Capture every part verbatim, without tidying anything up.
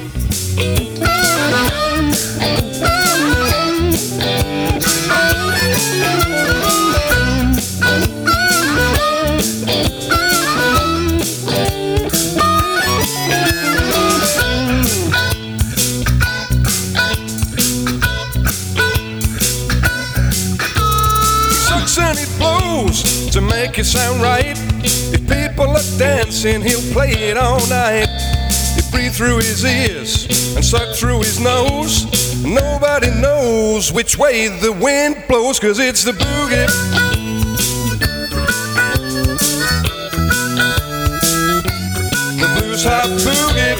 And he blows to make it sound right. If people are dancing, he'll play it all night. You breathe through his ears and suck through his nose. Nobody knows which way the wind blows, 'cause it's the boogie. The blues hop boogie.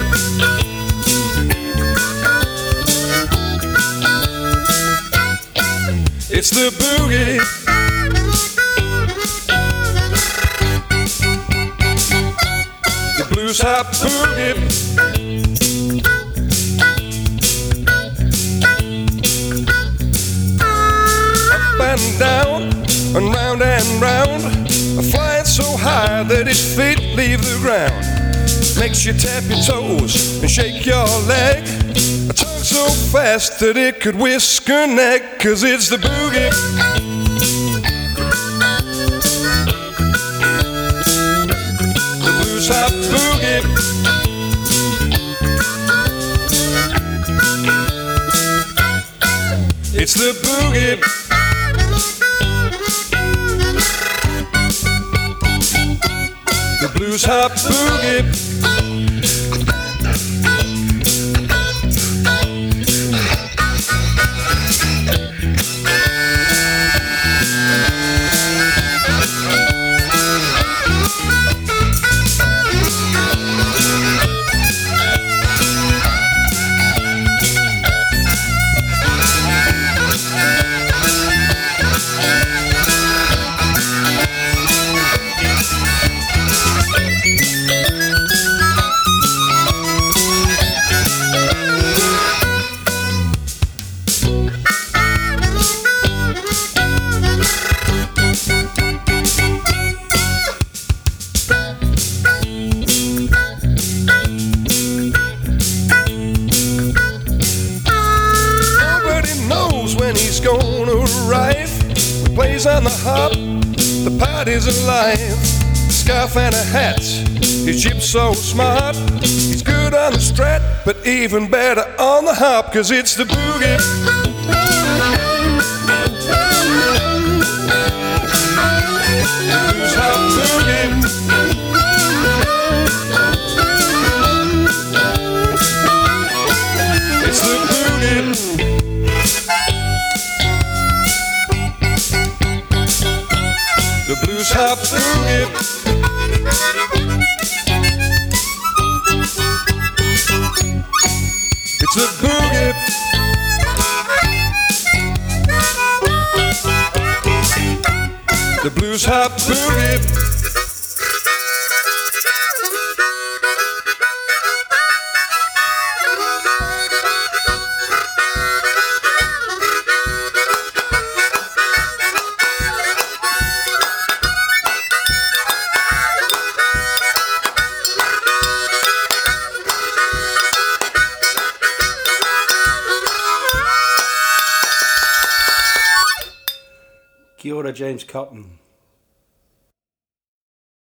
It's the boogie. Blues hop boogie. Up and down and round and round, flying so high that his feet leave the ground. Makes you tap your toes and shake your leg. A tongue so fast that it could whisk a neck, 'cause it's the boogie. Hop boogie. It's the boogie. The blues hop boogie. Gonna arrive. He plays on the hop, the party's alive. Scarf and a hat, his jib's so smart. He's good on the strat, but even better on the hop, 'cause it's the boogie. Blues hop boogie. It's the boogie. The blues hop boogie. It's the boogie. The blues hop boogie. Kia ora, James Cotton.